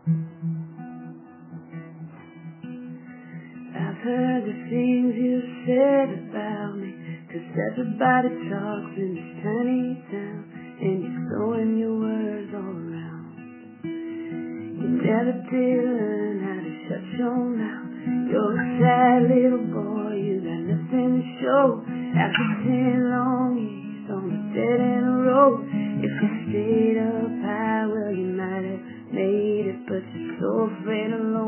I've heard the things you said about me, 'cause everybody talks in this tiny town, and you're throwing your words all around. You never did learn how to shut your mouth. You're a sad little boy, you got nothing to show. After 10 long years on a dead end road, if you stayed up high, well, you might have made it, but you're so afraid of loneliness.